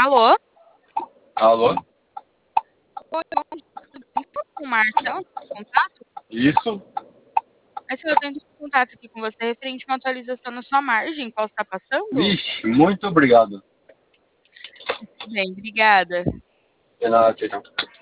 Alô? Alô? Oi, bom dia, tudo bem? Fala com o Marcelo, de contato? Isso? Mas eu tenho contato aqui com você referente a uma atualização na sua margem, qual está passando? Vixe, muito obrigado. Bem, obrigada. De nada, tchau, tchau.